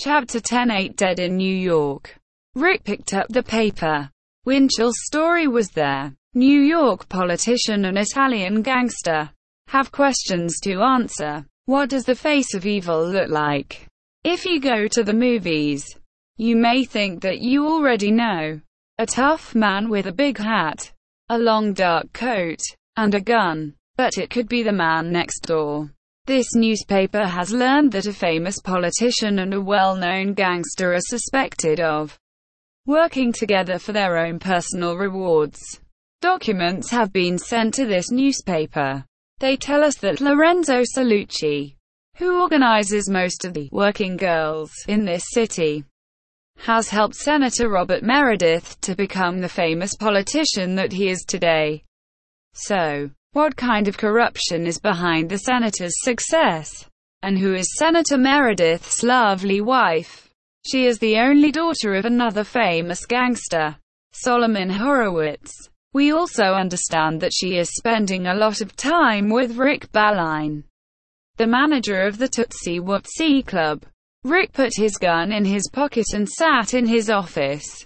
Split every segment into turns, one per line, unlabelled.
Chapter 10. 8 Dead in New York. Rick picked up the paper. Winchell's story was there. New York politician and Italian gangster. Have questions to answer. What does the face of evil look like? If you go to the movies, you may think that you already know. A tough man with a big hat, a long dark coat, and a gun. But it could be the man next door. This newspaper has learned that a famous politician and a well-known gangster are suspected of working together for their own personal rewards. Documents have been sent to this newspaper. They tell us that Lorenzo Sallucci, who organizes most of the working girls in this city, has helped Senator Robert Meredith to become the famous politician that he is today. So, what kind of corruption is behind the senator's success? And who is Senator Meredith's lovely wife? She is the only daughter of another famous gangster, Solomon Horowitz. We also understand that she is spending a lot of time with Rick Balline, the manager of the Tootsie Whoopsie Club. Rick put his gun in his pocket and sat in his office,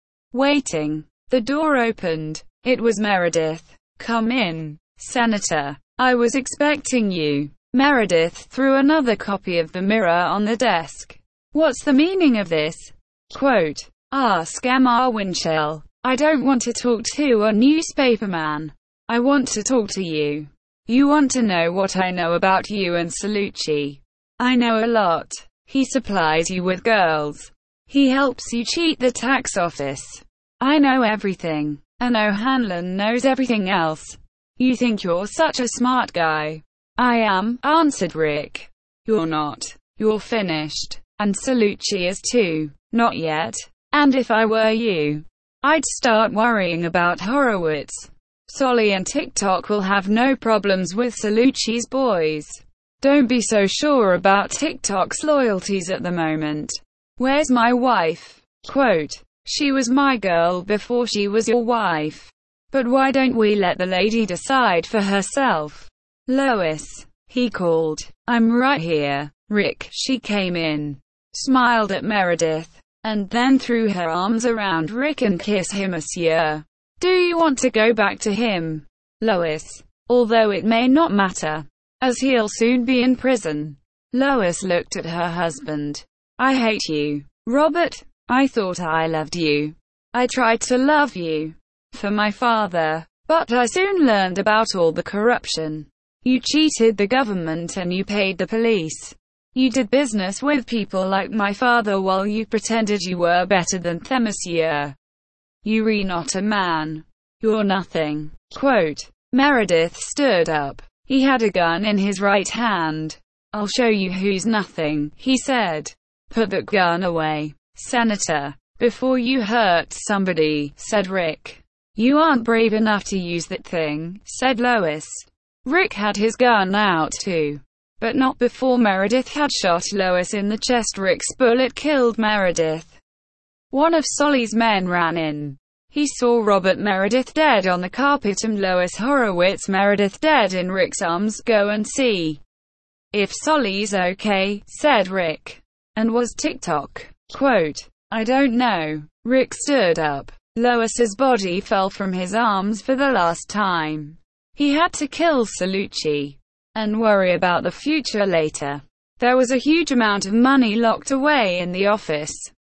waiting. The door opened. It was Meredith. "Come in, Senator. I was expecting you." Meredith threw another copy of the Mirror on the desk. "What's the meaning of this?" Quote, "Ask M.R. Winchell. I don't want to talk to a newspaperman. I want to talk to you. You want to know what I know about you and Sallucci. I know a lot. He supplies you with girls. He helps you cheat the tax office. I know everything. And O'Hanlon knows everything else. You think you're such a smart guy." "I am," answered Rick. "You're not. You're finished. And Sallucci is too." "Not yet. And if I were you, I'd start worrying about Horowitz. Solly and TikTok will have no problems with Sallucci's boys. Don't be so sure about TikTok's loyalties at the moment. Where's my wife?" Quote, "She was my girl before she was your wife. But why don't we let the lady decide for herself?" "Lois," he called. "I'm right here, Rick." She came in, smiled at Meredith, and then threw her arms around Rick and kissed him. "Monsieur, do you want to go back to him, Lois? Although it may not matter, as he'll soon be in prison." Lois looked at her husband. "I hate you, Robert. I thought I loved you. I tried to love you for my father. But I soon learned about all the corruption. You cheated the government and you paid the police. You did business with people like my father while you pretended you were better than them, monsieur. You're not a man. You're nothing." Quote, Meredith stood up. He had a gun in his right hand. "I'll show you who's nothing," he said. "Put that gun away, Senator, before you hurt somebody," said Rick. "You aren't brave enough to use that thing," said Lois. Rick had his gun out too, but not before Meredith had shot Lois in the chest. Rick's bullet killed Meredith. One of Solly's men ran in. He saw Robert Meredith dead on the carpet and Lois Horowitz Meredith dead in Rick's arms. "Go and see if Solly's okay," said Rick. "And was TikTok?" Quote, "I don't know." Rick stood up. Lois's body fell from his arms for the last time. He had to kill Sallucci and worry about the future later. There was a huge amount of money locked away in the office.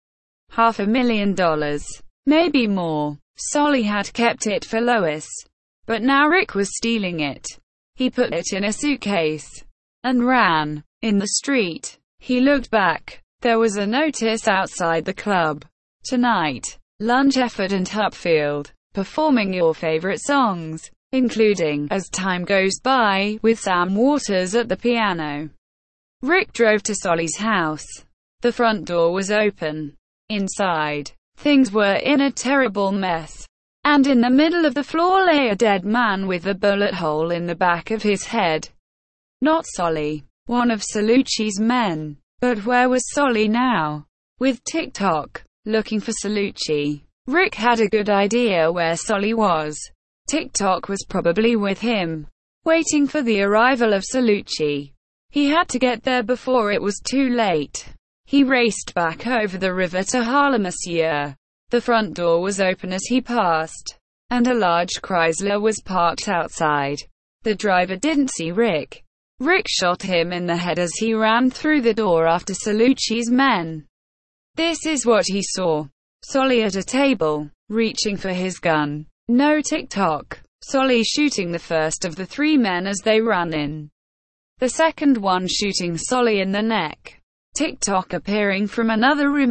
$500,000. Maybe more. Solly had kept it for Lois. But now Rick was stealing it. He put it in a suitcase and ran. In the street, he looked back. There was a notice outside the club. "Tonight, Lunch Effort and Hupfield, performing your favorite songs, including As Time Goes By, with Sam Waters at the piano." Rick drove to Solly's house. The front door was open. Inside, things were in a terrible mess. And in the middle of the floor lay a dead man with a bullet hole in the back of his head. Not Solly, one of Sallucci's men. But where was Solly now? With TikTok looking for Sallucci, Rick had a good idea where Solly was. TikTok was probably with him, waiting for the arrival of Sallucci. He had to get there before it was too late. He raced back over the river to Harlemasier. The front door was open as he passed, and a large Chrysler was parked outside. The driver didn't see Rick. Rick shot him in the head as he ran through the door after Cellucci's men. This is what he saw. Solly at a table, reaching for his gun. No TikTok. Solly shooting the first of the three men as they ran in. The second one shooting Solly in the neck. TikTok appearing from another room.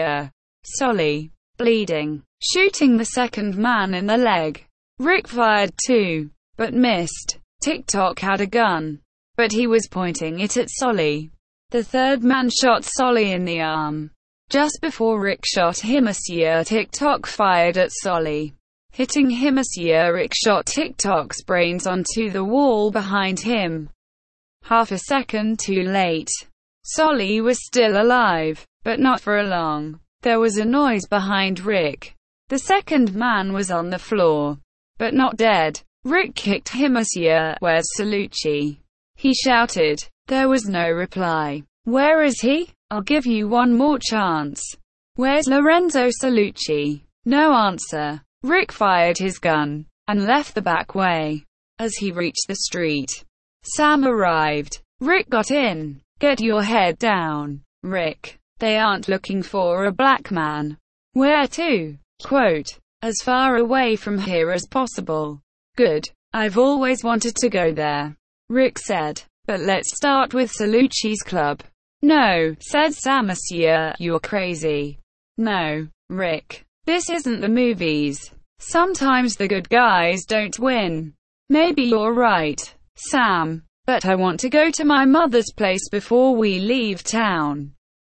Solly, bleeding, shooting the second man in the leg. Rick fired too, but missed. TikTok had a gun, but he was pointing it at Solly. The third man shot Solly in the arm. Just before Rick shot him, TikTok fired at Solly. Hitting him, Rick shot TikTok's brains onto the wall behind him. Half a second too late. Solly was still alive, but not for long. There was a noise behind Rick. The second man was on the floor, but not dead. Rick kicked him. Where's Cellucci? He shouted. There was no reply. Where is he? I'll give you one more chance. Where's Lorenzo Cellucci? No answer. Rick fired his gun and left the back way. As he reached the street, Sam arrived. Rick got in. Get your head down, Rick. They aren't looking for a black man. Where to? Quote, as far away from here as possible. Good. I've always wanted to go there, Rick said. But let's start with Cellucci's club. No, said Sam. You're crazy. No, Rick. This isn't the movies. Sometimes the good guys don't win. Maybe you're right, Sam. But I want to go to my mother's place before we leave town.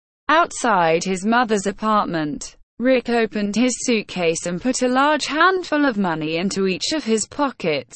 Outside his mother's apartment, Rick opened his suitcase and put a large handful of money into each of his pockets.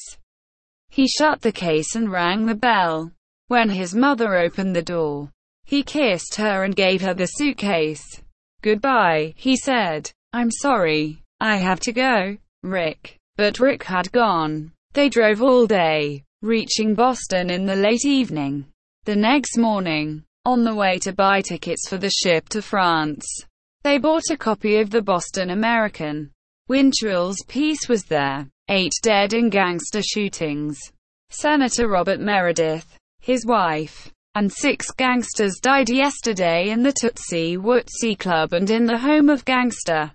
He shut the case and rang the bell. When his mother opened the door, he kissed her and gave her the suitcase. Goodbye, he said. I'm sorry, I have to go, Rick. But Rick had gone. They drove all day, reaching Boston in the late evening. The next morning, on the way to buy tickets for the ship to France, they bought a copy of the Boston American. Winchell's piece was there. 8 dead in gangster shootings. Senator Robert Meredith, his wife, and 6 gangsters died yesterday in the Tootsie Wootsie Club and in the home of gangster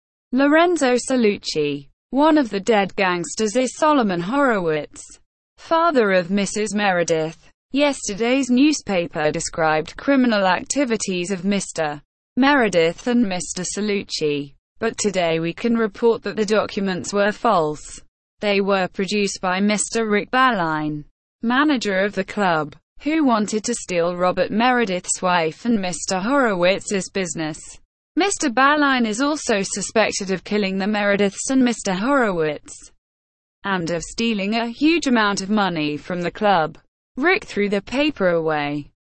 Lorenzo Cellucci. One of the dead gangsters is Solomon Horowitz, father of Mrs. Meredith. Yesterday's newspaper described criminal activities of Mr. Meredith and Mr. Cellucci, but today we can report that the documents were false. They were produced by Mr. Rick Balline, manager of the club, who wanted to steal Robert Meredith's wife and Mr. Horowitz's business. Mr. Balline is also suspected of killing the Merediths and Mr. Horowitz, and of stealing a huge amount of money from the club. Rick threw the paper away.